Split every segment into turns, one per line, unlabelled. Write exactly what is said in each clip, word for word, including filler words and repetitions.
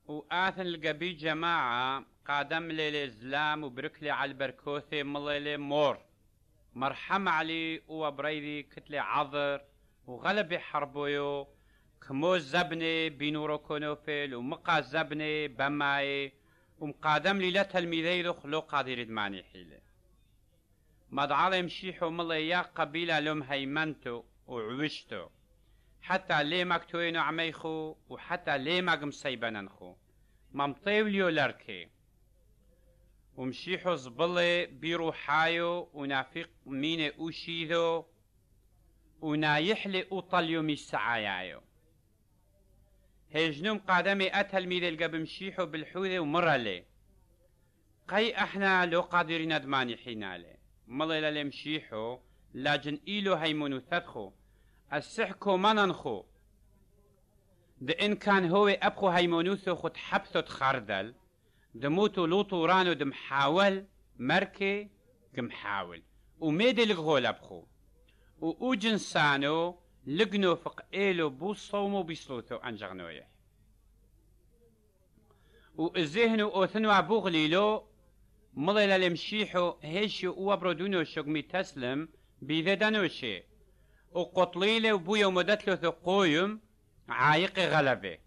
وآثن القبي جماعة قادم لي الإسلام وبركلي على البركوثي مليلي مور مرحم علي وبريدي كتلي عذر وغلبي حربويو كمو زبني بينورو كونوفيل ومقا زبني بماي ومقادم لي لا تلميذي له خلو قادر يدماني حيلة مدعالي مشيحو ملي يا قبيلة لهم هيمنتو وعوشتو حتى ليه مكتوينو عميخو وحتى ليه مقم سيبننخو ممطيوليو لركي ومشيحو زبلي بيروحايو ونافق مين اوشيدو ونايحلي اوطليو مش سعايايو هجنوم قادمي اتلميذ القب مشيحو بالحوذة ومرالي قي احنا لو قادرين ادماني حينالي مليلا لمشيحو لاجن ايلو هيمونو ثدخو السحكو مننخو ده إن كان هو أبخو هيمونوثو خد حبثو تخردل دموتو لوطو رانو دمحاول مركي كمحاول وميدي لغول أبخو وأوجنسانو لقنو فق إيلو بو صومو بيسلوثو أنجغنويح وإزيهنو أوثنو أبوغليلو مليلا لمشيحو هيشو وابرودونو شقمي تسلم بيذدانوشي وقطليلي وبويا مدتلو ثقويم عايق غلبه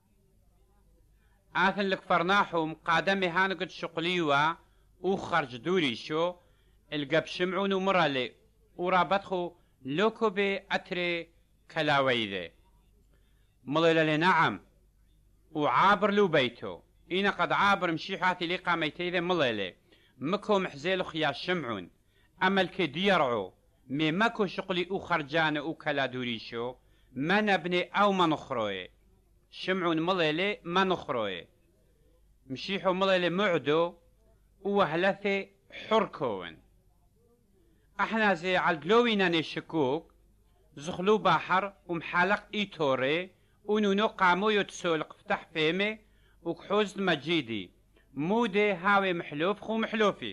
آثن لك فرناحهم قادمي هانقد شقليوا وخرج دوري شو القب شمعون ومرالي ورابطخو لوكو بي أتري كلاويذي مليلة نعم وعابر لو بيتو إنا قد عابر مشيحاتي لي قاميتيذي مليلة مكو محزيلو خيا شمعون أما الكديرعو مي ماكو شقلي او خرجان او كلا دوريشو ما نبني او ما نخروي شمعون مليلي ما نخروي مشيحو مليلي معدو وهلثي حركون احنا زي عالقلوينا نشكوك زخلو بحر ومحالق ايتوري ونونو قامو يتسولق فتح فيمي وكحوز مجيدي مودي هاوي محلوف خو محلوفي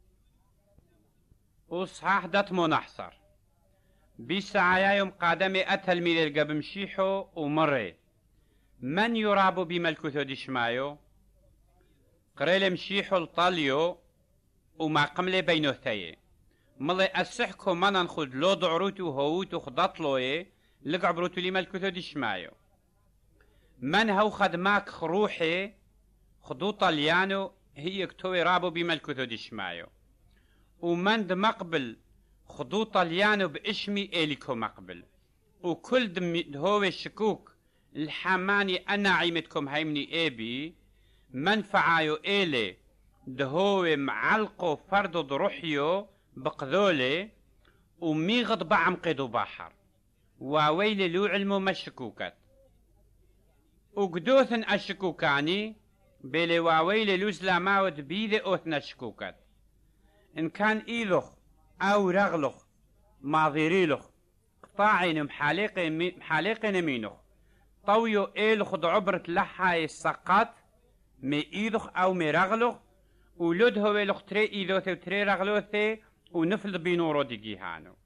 وصحاح دتمو نحصر بساعة يوم قادمي أتلميذ القب مشيحو ومري من يرابو بملكوثو ديشمايو قريل مشيحو الطاليو وما قملي بينو ثاي ملي أسحكو منن خد لو ضعروتو هوتو خدطلوي لقعبروتو لي ملكوثو ديشمايو من هو خدماك خروحي خدو طاليانو هي كتوي رابو بملكوثو ديشمايو ومن دم مقبل خدو طليانو باسمي إليكو مقبل وكل دم هو الشكوك الحماني أنا عيمتكم هيمني إيبي منفعايو إلي دهو معلقو فردو دروحيو بقذولي وميغض بعم قيدو بحر وويلي لو علمو مشكوكت وقدوثن الشكوكاني بيلي وويلي لو زلاماود بيذي أوثنا شكوكت إن كان إيلخ أو رغلخ ماضيريلخ قطاعين محالقين محالقين مينخ طويو إيلخ دعبرة لحاي السقط مي إيلخ أو مي رغلخ ولد هو إيلخ تري إيلوثي وتري رغلوثي ونفل بينورو ديجيهانو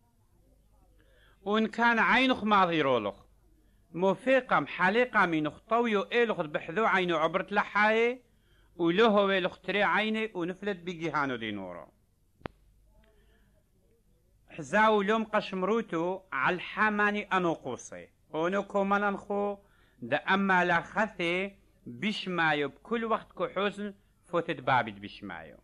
وإن كان عينخ ماضيرولخ موفيقة محالقة مينخ طويو إيلخ بحذو عينو عبرة لحاي ولو هو الاختري عيني ونفلت بيجيهانو دينورو حزاو لوم قشمروتو على الحماني انوقوصي ونوكو مننخو دا اما لا خثي بشمايو بكل وقت كو حزن فوتت بابد بشمايو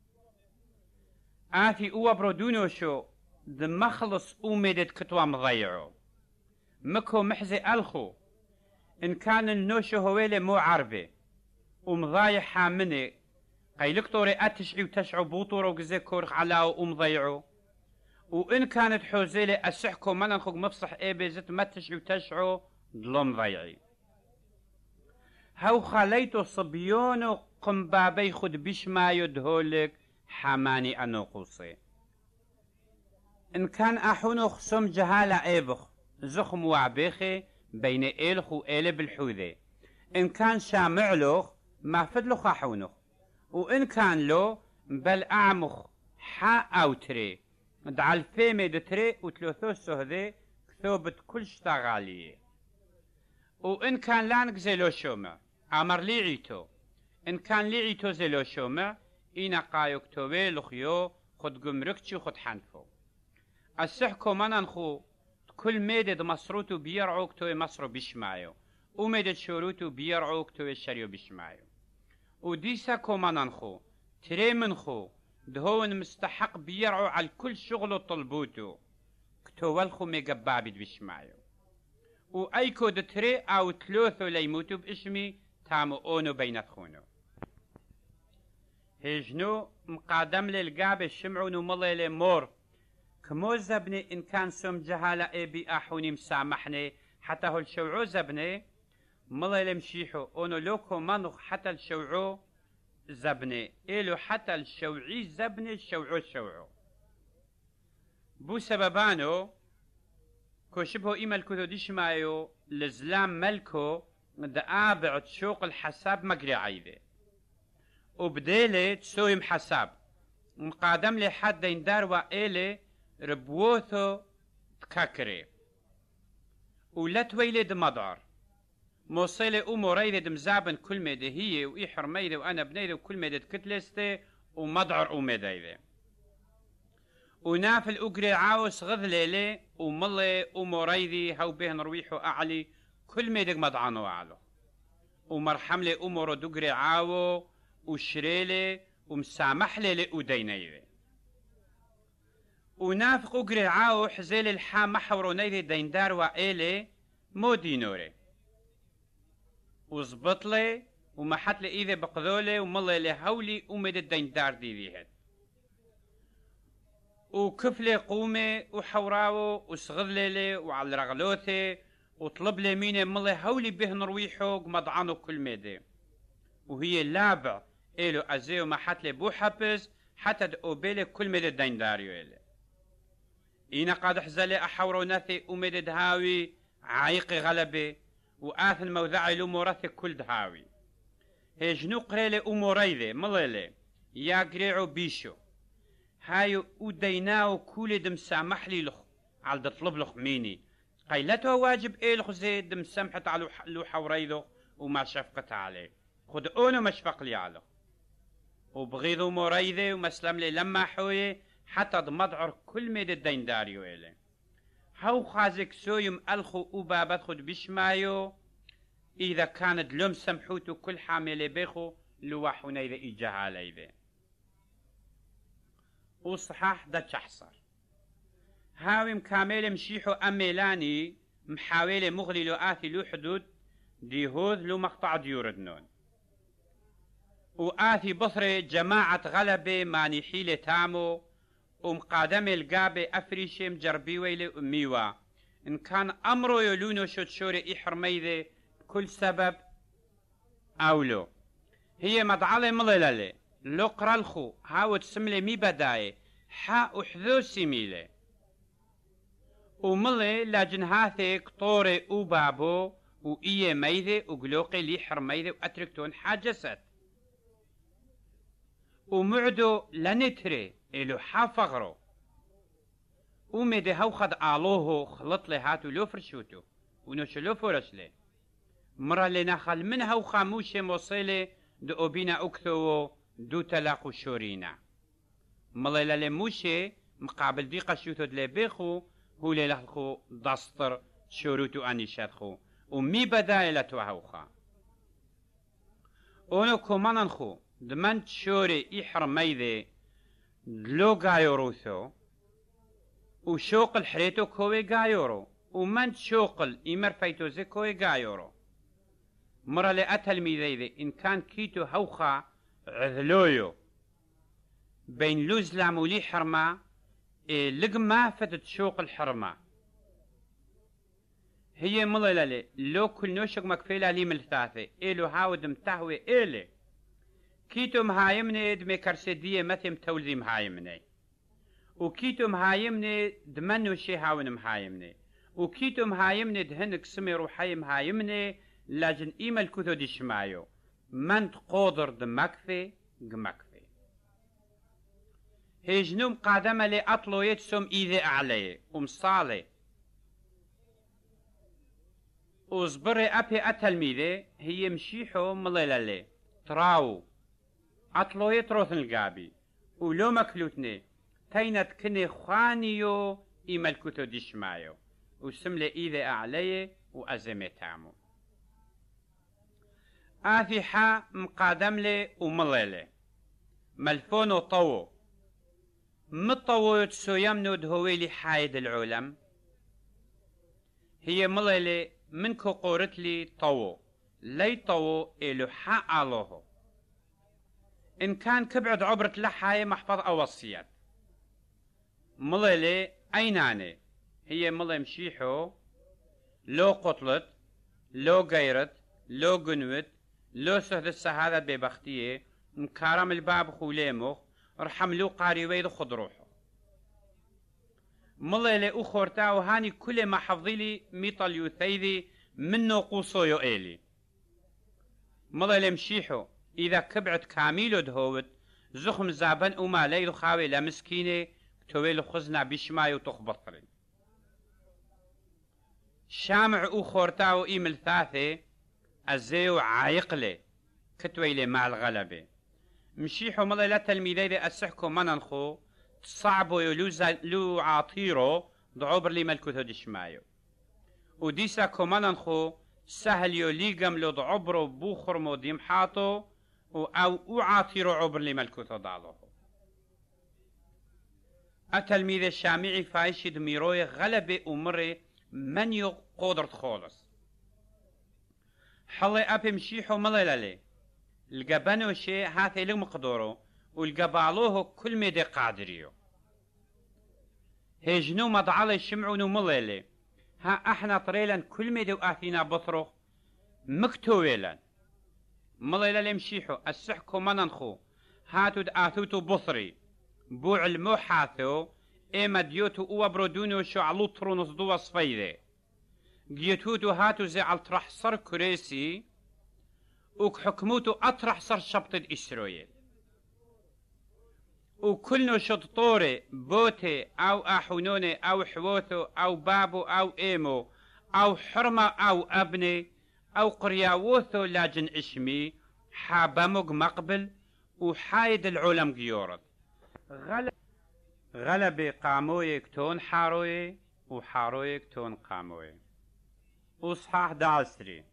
آتي اوا برودونو شو دا مخلص اومدت كتوا مضيعو مكو محزي الخو ان كان النوشو هويلي مو عربي ومضايح حامني قيلك طوري أتشعي وتشعو بوطورو وقزي كورخ علاو ومضيعو وإن كانت حوزيلي أسحكو مننخوك مفصح إيبي زت ما تشعي وتشعو ضلو مضيعي هاو خليتو صبيونو قنبابي خد بيش ما يدهولك حماني أنوقوصي إن كان أحونو خسوم جهالة إيبخ زخم وعبيخي بين إيلخ وإيلي بالحوذي إن كان شامعلوخ ما فدلو خاحونخ وإن كان له بل أعمخ حا أو تري دع الفيمي دتري وتلوثو سهذي كثوبت كل شتغالية وإن كان لانك زي لو شومع امر ليعيتو ان كان ليعيتو زلو شومع اينا قايوك توي لخيو خد جمركتشي خد حنفو السحكو مننخو كل ميدد مصروتو بيرعوك توي مصرو بيشمايو وميدد شوروتو بيرعوك توي شريو بيشمايو وديسا كومانانخو تري منخو دهون مستحق بيرعو على كل شغل طلبوتو كتوالخو ميقبابد بيشمايو وايكو دتري او تلوثو ليموتو باسمي تامو اونو بينتخونو هجنو مقادم للقاب الشمعونو مليلي مور كمو زبني ان كان سم جهالة اي بي احوني مسامحني حتى هو الشوعو زبني مليلي مشيحو اونو لوكو منخ حتى الشوعو زبني إلو حتى الشوعي زبني الشوعو الشوعو بو سببانو كو شبهو إيما الكتو ديش مايو لزلام ملكو دآبع تشوق الحساب مقري عيدي وبديلي تسويم حساب مقادم لي حد يندار وإلي ربوثو تكاكري ولا تويلي دمضعر موصلي أموريدي دمزابن كل ميدي هي وإي حرميدي وأنا بنيدي وكل ميدي تكتلستي ومضعر أميديدي ونافل أقري عاوس غذليلي وملي أموريدي هاو بيه نرويحو أعلي كل ميدي مضعانو أعلو ومرحملي أمورو دقري عاو وشريلي ومسامحلي لأودينيدي ونافق أقري عاو حزيلي الحا محورو نيدي ديندار وإيلي مو دينوري وزبطلي ومحتلي إذا بقذولي ومالي لهولي أمد الديندار دي ذيهد وكفلي قومي وحوراو وصغذلي وعلى رغلوثي وطلب لي ميني مالي هولي به نرويحو مضعانو كل ميدي وهي لابع إلو أزيو محتلي بو حبس حتى دقوبيلي كل ميدي الدينداريو إلي إينا قاد حزالي أحورو ناثي أمد دهاوي عايقي غلبي وآثن موضعي لأمورثي كل دهاوي هجنو قريلي أموريذي مليلي يا قريعو بيشو هايو وديناو كولي دم سامحلي لخ على دطلب لخ ميني قيلتو واجب ايه لخ زيد دم سمحت على لو حوريذو وما شفقت عليه خد اونو مشفق لي على وبغيضو موريذي ومسلم لي لما حوي حتى دمضعر كل ميد الدين داريو إلي هاو خازك سويم ألخو وبابت خد بشمايو إذا كانت لهم سمحوتو كل حامل بيخو لواحونا إذا إجاها عليه وصحاح دا تحصر هاوي مكامل مشيحو أميلاني محاولة مغلي لو آثي لو حدود ديهوذ لو مقطع ديوردنون وآثي بصري جماعة غلبة ماني حيلة تامو ومقادم القابة أفريشي مجربي ويلي أميوا إن كان أمرو يلونو شد شوري إحرميذي كل سبب أولو هي مدعالي مللالي لو قرالخو هاو تسملي مي بداي حا أحذوسي ميلي وملي لاجن هاثي قطوري وبابو وإيه ميذي وقلوقي لي حرميذي وأتركتون حاجست ومعدو لنتري إلو حافغرو ومدي هاو خد آلوهو خلط لي هاتو لو فرشوتو ونوش لو فرشلي مرة لنا خل من هاو خاموشي موصيلي دو أوبينا أكثو دو تلاقو شورينا مليلا لموشي مقابل دي قشوتو دلي بيخو هو للخو دستر شوروتو أني شادخو ومي بدايلتو هاوخا اونو كومانانخو دمانت شوري إحرميذي دلو غايوروثو وشوق الحريتو كوي غايورو ومن شوقل إمر فيتوزي كوي غايورو مرة لأتل ميذيذي إن كان كيتو هوخا عذلويو بين لوز لعمولي حرمة إيه لقما فتت شوق الحرمة هي ملالي لو كل نوشك مكفيلة لي ملثاثي إلو هاود متهوي إلي كيتو مهايمني دمي كرسيدية مثم تولزي مهايمني وكيتو مهايمني دمنو شي هاون مهايمني وكيتو مهايمني دهنك سمي روحي مهايمني لاجن إيمال كثو دي شمايو من تقودر دمكفي قمكفي هجنوم قادمة لي أطلو يتسوم إيذي أعلي ومصالي وزبري أبي التلميذة هي مشيحو مليلالي تراو أطلوية تروثن القابي ولو مكلوتني تينت كني خوانيو إيمالكوتو ديشمايو وسملي إذا أعليه وأزمتامو آفيحا مقادملي ومليلي ملفونو طوو مطوو تسويمنو دهويلي حايد العلم هي مليلي منكو قورتلي طوو لي طوو إلو حق الله إن كان كبعد عبرة لحاي محفظ أوصيات مليلي أيناني هي ملي مشيحو لو قتلت لو غيرت لو قنوت لو سهد السهادة ببختية مكارم الباب خوليموخ رحملو قاريويد خضروحو مليلي أخورتاو هاني كل ما حفظيلي ميطل يوثيذي منو قوصو يؤيلي مليلي مشيحو إذا كبعت كاميلو دهوت زخم زابن وما ليلو خاوي لمسكينة تويلو خزنا بشمايو تخبطري شامع أخورتاو إيمل ثاثي أزيو عايقلي كتويلي مع الغلبة مشيحو مليلة تلميذي أسحكو مننخو تصعبو لو عاطيرو ضعبر لي ملكوتو دشمايو وديسا كوماننخو سهل يوليقم لو ضعبرو بوخرمو ديمحاطو أو أعاطيرو عبر لي ملكوتو دالوه التلميذ الشامعي فايشي دميروي غلبة أمري من يو قدرت خالص حلي أبي مشيحو مليلالي القبانو شي هاثي لو مقدورو والقبالوه كل مدى قادريو هجنو مضعالي شمعونو مليلي ها احنا طريلا كل مدى وآثينا بطرخ مكتويلا مليلالي مشيحو السحكو مننخو هاتو دآثوتو بطري بوع الموحاثو ايما ديوتو او برودونو شو علوطرو نصدو صفيدي جيتوتو هاتو زي علطرح صر كريسي وك حكموتو اطرح صر شبطة اسرائيل وكلنو شطوري بوتي او احونوني او حووثو او بابو او ايمو او حرمة او ابني او قرياووثو لاجن اشمي حابموغ مقبل وحايد العلم جيورد غلب غلبي قاموي كتون حاروي وحاروي كتون قاموي وصحاح دعسري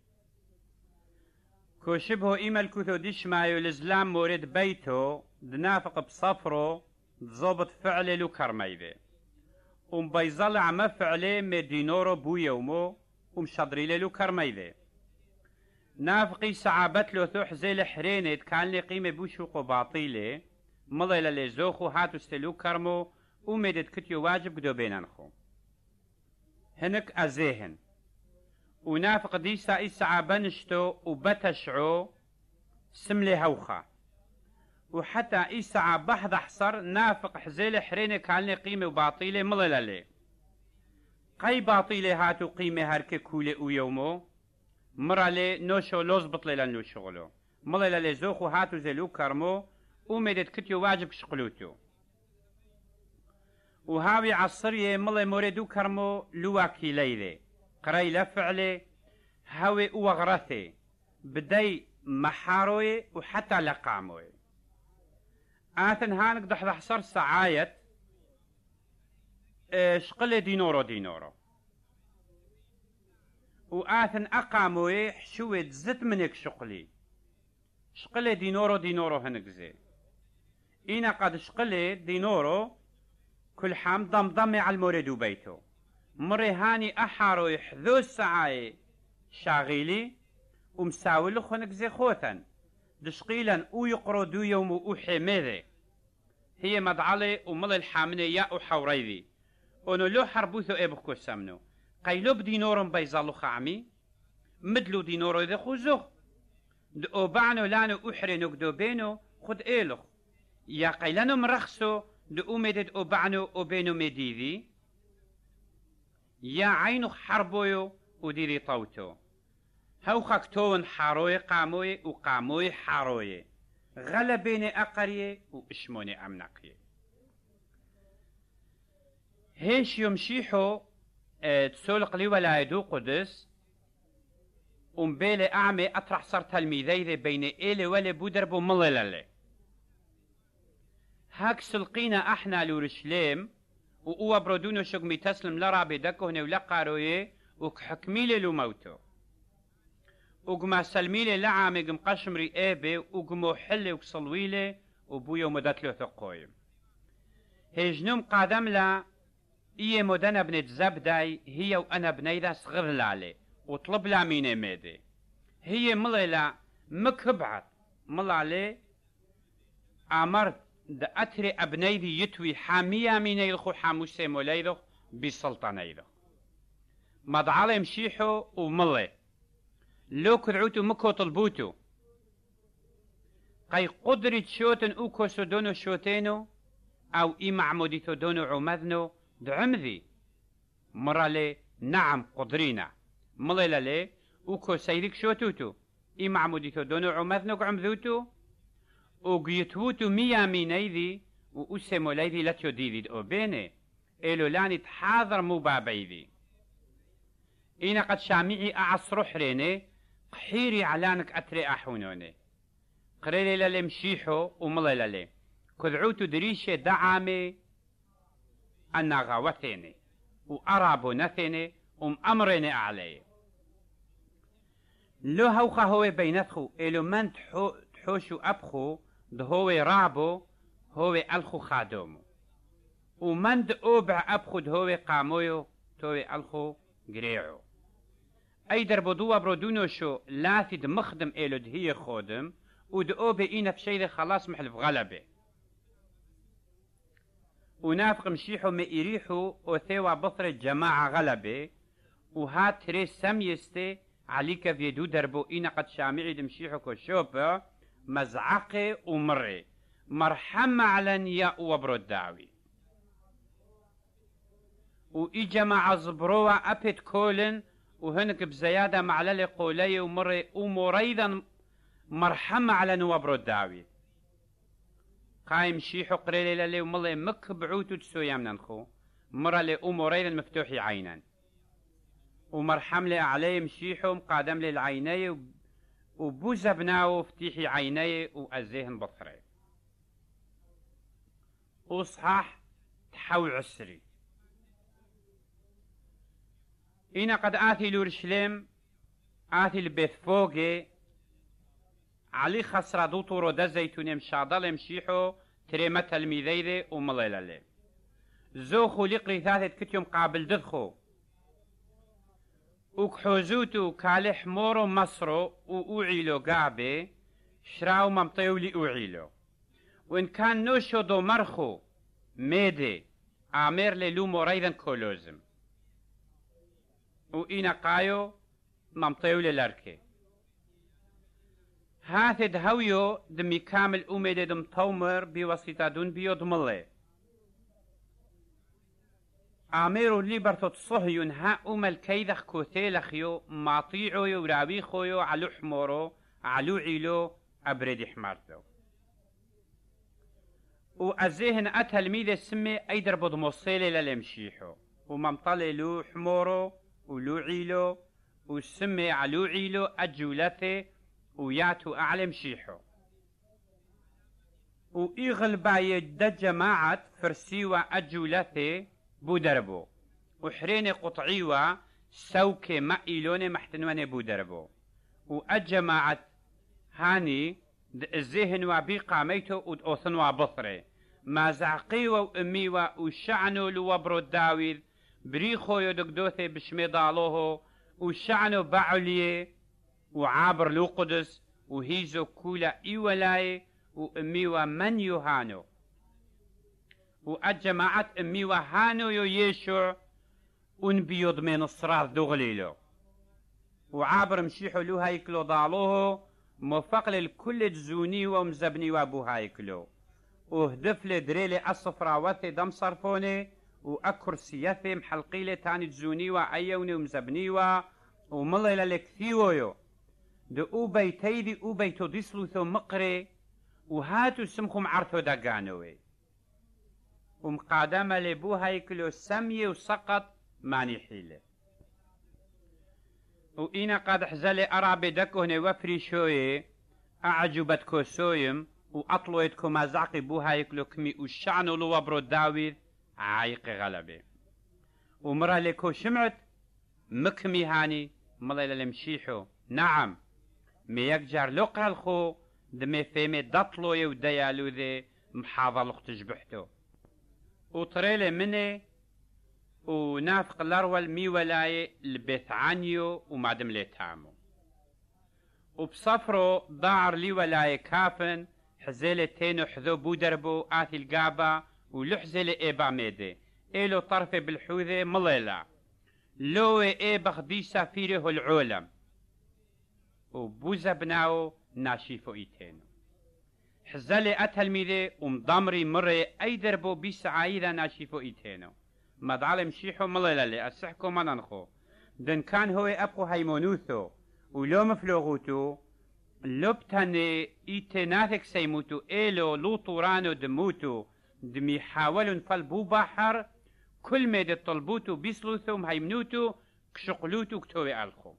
كوشبه إيما الكثو ديش مايو الإسلام مورد بيتو دنافق بصفرو تزوبط فعلي لو كرميبي ومبيظل عما فعلي مدينورو بو يومو ومشادري لو كرميبي نافقي سعابت له ثوح زي الحرينة كان لي قيمة بوشوق باطيلي مضيلا لزوخو هاتو استلو كرمو ومدد كتيو واجب قدو بينانخو هنك أزيهن ونافق ديسا إسعى بنشتو وبتشعو سملي هوخا وحتى إسعى بحض حصر نافق حزيل حرينة كان لي قيمة وباطيلة مضيلا لي قي باطيلة هاتو قيمة هاركي كولي ويومو مرا لي نوشو لوزبط لي لنو شغلو مضيلا لي زوخو هاتو زلو كرمو ومدد كتيو واجب شقلوتو وهاوي عصرية ملي موردو كرمو لواكي ليلي قري لفعلي هاوي وغرثي بدي محاروي وحتى لقاموي آثن هانك دحض حصر سعايت شقل دينورو دينورو وآثن أقاموي حشوت زت منك شقلي شقل دينورو دينورو هنك زي إنا قد شقلي دينورو كل حام ضمضمي على المورد بيتو مري هاني أحارو يحذو السعاي شاغيلي ومساول خونك زي خوثا دشقيلا او يقرو دو يوم او حميذي هي مدعالي ومل الحامني يا او حوريذي ونو لو حربوثو ابخو سمنو قيلو بدينورم بيزالو خامي مدلو دينورو ذي خوزوخ دو بعنو لانو احرنو قدو بينو خد ايلوخ يا قيلانو مرخصو دو مدد او بعنو او بينو مديذي يا عينو حربويو وديري طوتو هاو خاكتون حاروي قاموي وقاموي حاروي غلبيني أقري وإشموني أمنقي هيش يمشيحو اه تسولق لي ولايدو قدس ام بيلي اعمي اطرح صار تلميذي بين إلي ولا بودربو ملللي هاك سلقينا احنا لورشليم وقوة برودونو شقمي تسلم لرا بدكهن ولقارويه وكحكميلي لو موتو وقما سلميلي لعامي قم قشمري ايبي وقمو حلي وكسلويلي وبويو مدتلو ثقويم هجنوم قادم لا إيه مدنا بنت زبداي هي وأنا بنيدا صغر لالي وطلب لا ميني ميدي هي مليلا مكبعت ملالي أمرت دا أتري أبنيدي يتوي حامية ميني الخو حاموسي موليدو بسلطانيدو مضعالي مشيحو وملي لو كدعوتو مكو طلبوتو قي قدرت شوتن اوكو سودونو شوتينو او اي معموديتو دونو عمذنو دعمذي مرالي نعم قدرينا مليلا لي اوكو سيدك شوتوتو اي معموديتو دونو عمذنو عمذوتو وقيتوتو ميا مينيذي واسمو ليذي لاتيو ديذي او بيني إلو لاني تحاضر مو بابيذي إنا قد شامعي أعصر حريني قحيري علانك أتري أحونوني قريلي للي مشيحو وملي للي كذعوتو دريشي دعامي أنا غاوثيني وأرابو نثيني ومأمريني أعلي لو هوخا هو بينثخو إلو من تحو تحوشو أبخو دهو رابو هو ألخو خادومو ومن دأوبع أبخو دهو قامويو توي ألخو قريعو أي دربضوة برودونو شو لاثد مخدم إلو دهي خودم ودقو بإينا في شيء خلاص محلف غلبة ونافق مشيحو مئريحو وثيوا بطر جماعة غلبة وهات تريس سميستي عليك فيدو دربو إينا قد شامعي دمشيحو كشوبة مزعقي ومري مرحمة على نياء وبرود داوي وإجا مع زبروة أبت كولن وهنك بزيادة معللي قولي ومري ومريضا مرحمة على نوابرو الداوي قايم شيحو قريلي للي ومالي مك بعوتو تسو يامنا نخو مرة لي ومريضا مفتوحي عينا ومرحم لي عليه مشيحو مقادم لي العيني وبوزبناو فتيحي عيني وأزيهن بطري وصحاح تحول عسري إنا قد آتي لورشليم آتي لبيت فوقي علي خسرة دوتو رو دا زيتوني مشاضل مشيحو تريمة تلميذيذي ومليلالي زوخو لقري ثاثت كتيوم قابل ددخو وكحوزوتو كالي حمورو مصرو وأوعيلو قابي شراو ممطيو لي أوعيلو وإن كان نوشو دو مرخو ميدي آمير للو مريضا كولوزم وإينا قايو ممطيو للاركي هاث دهويو دمي كامل أميد دم تومر بواسطة دون بيو دمالي آميرو ليبرتو تصهيون ها أمال كيدخ كوثيلخيو ماطيعو يوراويخويو علو حمورو علو عيلو أبريد حمارتو وأزيهن أتلميذ السمي أيدر بدموصيلي للمشيحو وممطلي لو حمورو ولو عيلو وسمي علو عيلو أجولثي وياتو أعلم شيحو وإيغل بايد دا جماعة فرسيوة أجولثي بودربو وحرين قطعيوة سوكي مائلوني محتنواني بودربو وأجماعة هاني الزهن وبي قاميتو ودأوثنوا بطري ما زعقيوة وأميوة وشعنو لوبرو الداويذ بريخو يدقدوثي بشميضالوهو وشعنو بعوليه وعابر لو قدس وهيزو كولا إيولاي وأميوة من يوهانو وأجماعة أميوة هانو يو يشوع ونبيض من الصراط دوغليلو وعابر مشيحو لو هايكلو ضالوهو موفق للكل جزوني ومزبني وابو هايكلو وهدف لدريلي الصفراوثي دم صرفوني وأكرسيثي محلقيلي تاني جزوني وأيوني ومزبني ومليلة لكثيويو دو بيتيدي او بيتو ديسلوثو مقري وهاتو سمخم عرثو دقانوي ومقادمة لبو هايكلو سمي وسقط ماني حيلة وإنا قد حزل أرى بدكهن وفري شوي أعجبت كوسويم وأطلويتكم أزعقي بوها يكلوكمي والشعن لو وبرو داويد عايق غلبي ومرا لكو شمعت مكمي هاني ملايلا لمشيحو نعم ميك جار لقرا الخو دمي فيمي دطلو يوديالو ذي محاضر تجبحتو وطريلي مني ونافق الأرول مي ولاي البيت عنيو ومعدم لي تامو وبصفرو ضاعر لي ولاي كافن حزيلي تينو حذو بودربو آثي القابة ولحزيلي إيبا ميدي إيلو طرفي بالحوذي مليلا لوي إيبا بي سافيره العولم وبوزا بناو ناشيفو إيتينو حزالي أتلميذي ومضمري مري أي دربو بي سعايدة ناشيفو إيتينو مدعالي مشيحو مليلا لي أسحكو منانخو دن كان هو أبقو هيمونوثو ولو مفلوغوتو لبتاني إيتناثك سيموتو إيلو لو طورانو دموتو دمي حاولوا فالبو بحر كل ما دي طلبوتو بيسلوثو مهيمنوتو كشقلوتو كتوي ألخو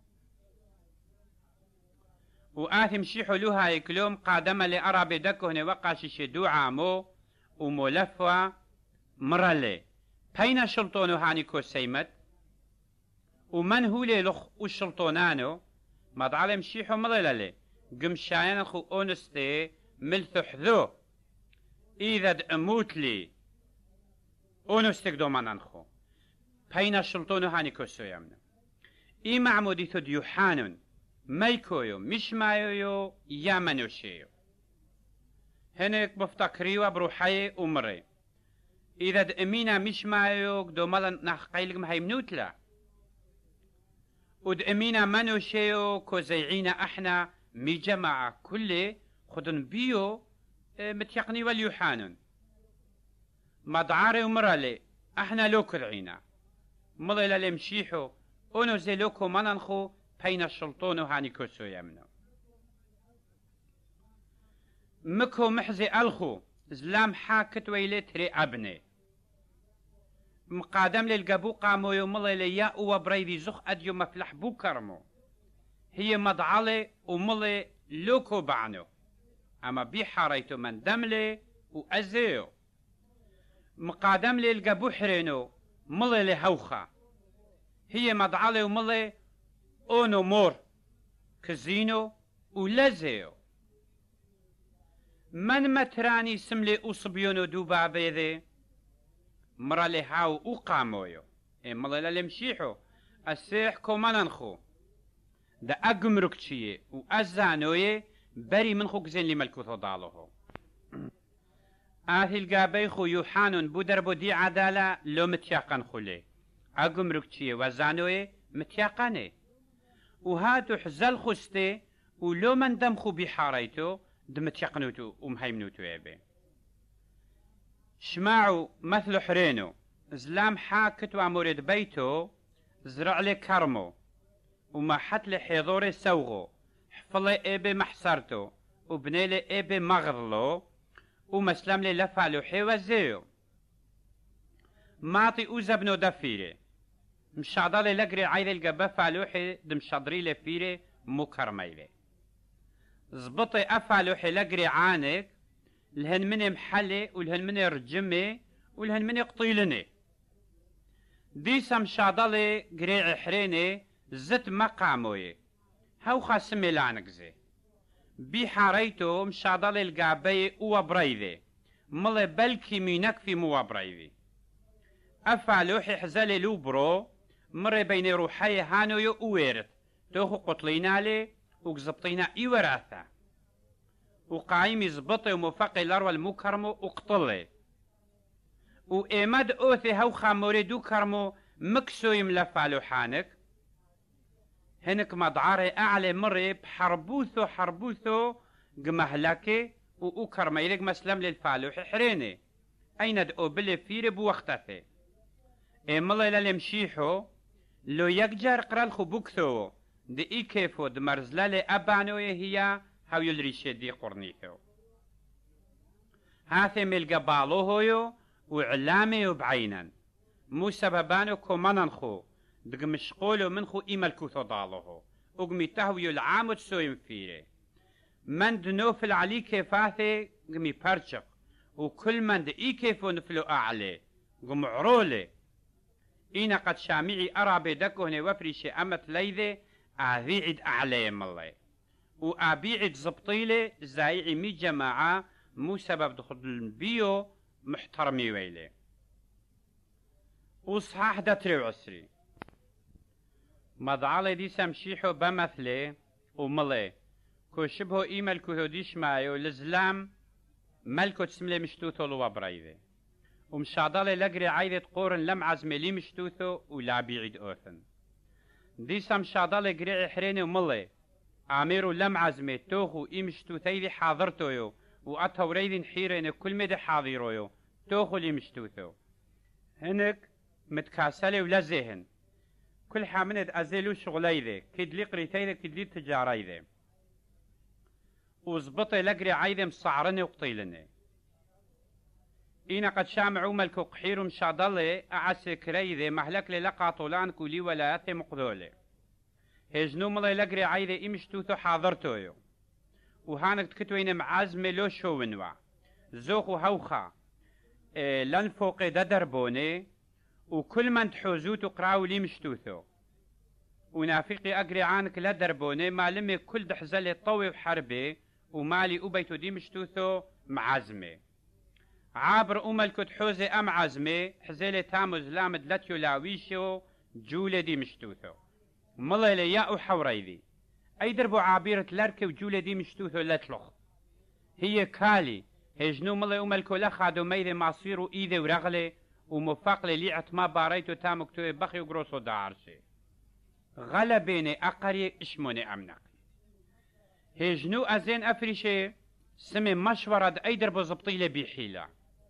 وآثي مشيحو لوها يكلوم قادمة لأرى بدكهن وقاش شدو عامو ومولفوا مرالي بين شلطونو هاني كو سيمت ومن هو لي لخ وشلطونانو مضعالي مشيحو ملالي قمشاين خو أونستي ملثو حذو إذا دأموت لي أونستك دومانانخو بين شلطونو هاني كو سيمنا إي معمودي ثو ديوحانون مايكويو مش مايو يا منوشيو هناك بفتكريوا بروحي أمري إذا دأمينا مش مايو دومالا نحقيلك مهيمنوت لا ودأمينا منوشيو كوزيعينا احنا مي جماعة كله خدن بيو متيقني واليوحانون مدعاري ومرالي احنا لو كرعينا مضيلا لمشيحو اونو زي لوكو مننخو بين الشلطونو هاني كوسو يمنو مكو محزي الخو زلام حاكت ويلتري ابني مقادم للقبو قامو يوملي يا وبريدي زخ اديو مفلح بو كرمو هي مضعالي وملي لوكو بعنو اما بي حاريتو من دملي وازيو مقادم للقبو حرينو ملي لهوخا هي مضعالي وملي اونو مور كزينو ولزيو من متراني سملي اصبيونو دوبا بيذي مرالي هاو وقامويو اي ملي لمشيحو السيح كومانانخو دا اقمرك تشيه وازانويه بري من خوك زين لي ملكوثو ضالوهو آثي القابيخو يوحانون بودربو دي عدالة لو متياقن خولي اقمرك تشيه وازانويه متياقني وهاتو حزال خستي ولو من دمخو بحاريتو دمتيقنوتو ومهيمنوتو يبي شماعو مثل حرينو زلام حاكت وعمورد بيتو زرع لي كرمو وما حت لي حيضوري سوغو حفلي ايبي محصرتو وبنيلي ايبي مغرلو ومسلم لي لفعلو حيوزيو ماطي اوزبنو دفيري مشاضالي لقري عايدي القبا فعلوحي دمشاضري لفيري مكرميلي زبطي افعلوحي لقري عانك لهن مني محلي ولهن مني رجمي ولهن مني قطيلني ديسا مشاضالي قريع حريني زت مقاموي هاو خاسمي لعنقزي بي حاريتو مشاضالي القابي وبريذي ملي بلكي مينك في مو بريذي افعلوحي حزالي لو برو مري بين روحي هانو يو اويرت توخو قطلينالي وقزبطينا اي وراثة وقايمي زبطي ومفقي الاروا المكرمو وقطلي وإيماد اوثي هاو خاموري دو كرمو مكسو يملفعلو حانك هنك مضعاري اعلى مري بحربوثو حربوثو قمهلاكي و كرميلك مسلم للفعلو حريني اين دقو بلي فيري بوقتثي امالي للمشيحو لو يكجر قرال خو بوكثو دي اي كيفو دمرزلالي ابانوي هي هاو يلريشي دي قرنيثو هاثي ملقى بالوهويو وعلامي وبعينا مو سببانو كومانانخو دق مشقولو منخو إيمال كوثو ضالوهو وقمي تهويو العامد سويم فيري من دنوفل علي كيفاثي قمي برشق وكل من دي كيفو نفلو أعلي قم عرولي إينا قد شامعي أرى بدكو هنا وفريشي أمت ليذي أذيعد أعلي مالي وأبيعد زبطيلي زايعي مي جماعة مو سبب دخل البيو محترمي ويلي وصحاح دا تريو عسري مضعالي دي سمشيحو بمثلي وملي كو شبهو إيمال كو ديش مايو لزلام ملكو تسملي مشتوثو لوا برايذي ومشاضالي لقري عايدة قورن لم عزمي لي مشتوثو ولا بيعيد أوثن دي سمشاضالي قريعي حريني وملي عاميرو لم عزمي توخو إي مشتوثيذي حاضرتويو وأطوريذي حيرين كل مدى حاضرويو توخو لي مشتوثو هنك متكاسلي ولا ذهن كل حامند أزيلو شغليذي كد لي قريتيذي كد لي تجاريذي وزبطي لقري عايذي مصعرني وقطيلني إينا قد شامعو ملكو قحيرو مشاضلي أعسي كريذي مهلك لي لقا طولان كولي ولاياتي مقذولي هجنو ملي لقري عايذي إمشتوثو حاضرتويو وهانك تكتوين معازمي لو شوونوا زوخو هوخا إيه لن فوقي ددربوني وكل من تحوزوتو قراو لي مشتوثو ونافقي أقري عنك لدربوني معلمي كل دحزلي طوي وحربي ومالي أبيتو دي مشتوثو معازمي عابر أملكو تحوزي أم عزمي حزيلي تاموز لامد لتيو لاويشو جولي دي مشتوثو ملي يا حوريذي أي دربو عابيرة لاركي وجولة دي مشتوثو لتلخ هي كالي هجنو ملي أملكو لخادو ميذي معصيرو إيذي ورغلي ومفاقلي لي عتما باريتو تامكتوي بخي وقروسو دارشي غلبيني أقري إشموني أمنقي هجنو أزين أفريشي سمي مشورد أي دربو زبطيلي بيحيلة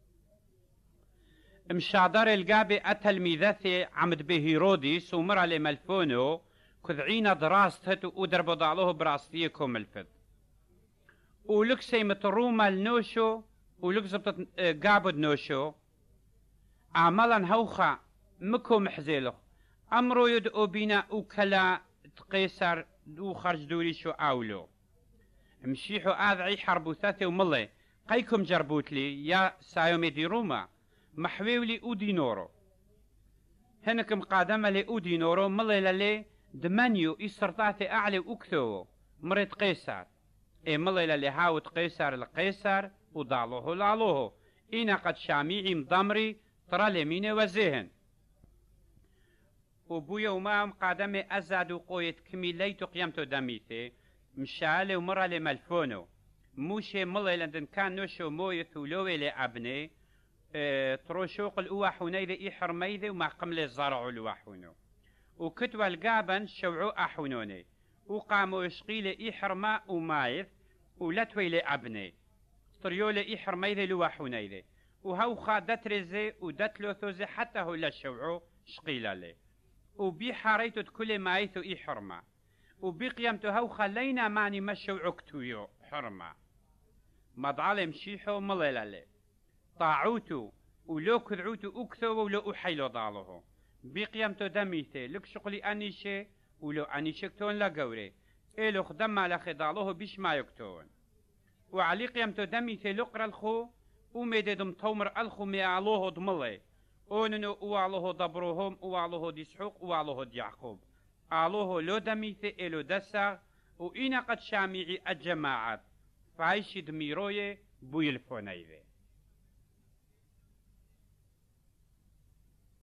مشادر القابي أتلميذاثي عمد بهيروديس ومرا لملفونو كذعينا دراستهتو ودربو ضعلوه براستيكم الفض ولك سيمت روما النوشو ولك زبطت قابد نوشو عملا هوخا مكو محزيلو أمرو يدعو بينا وكلا تقيسر دو خرج دوري شو أولو مشيحو آذعي حربو ثاثي وملي قيكم جربوت لي يا سايومي دي روما محويولي أودي نورو هنكم قادمة لي أودي نورو ملي للي دمانيو إسرطاتي أعلي وكثو مريد قيسر إي ملي للي هاوت قيسر القيسر وضالوه لالوه إينا قد شاميعي مضمري ترى لميني وزيهن وبويا ومام قادمي أزاد وقويت كميليتو قيمتو دميتي مشالي ومرا لملفونو موشي ملي لندن كان نوشو موي ثولوي لأبني اه تروشوق الأواحونيذي إي حرميذي وما قملي الزرعو الواحونو وكتوى القابن شوعو أحونوني وقاموا يشقيلي إي حرما ومايث ولتوي لأبني طريولي إي حرميذي لواحونيذي وهو خادت رزي ودتلو ثوزي حتى هو لشوعو شقيلة لي وبي حاريتو كل مايثو إي حرما وبي قيمتو هو خلينا ماني مشوعو كتويو حرما مضعالي مشيحو مليلة لي طاعوتو ولو كذعوتو أكثو ولو أحيلو ضالوه بقيمتو دميثي لك شغلي أنيشي ولو أنيشكتون لقوري إلو خدم على خضالوه بيش ما يكتون وعلي قيمتو دميثي لقر الخو وميددم تومر الخو ميعلوه دملي اوننو اوعلوه دبروهم اوعلوه ديسحوق اوعلوه ديعقوب علوه لو دميثي إلو دسا وإنا قد شامعي الجماعات فايشي دميروي بويلفونيذي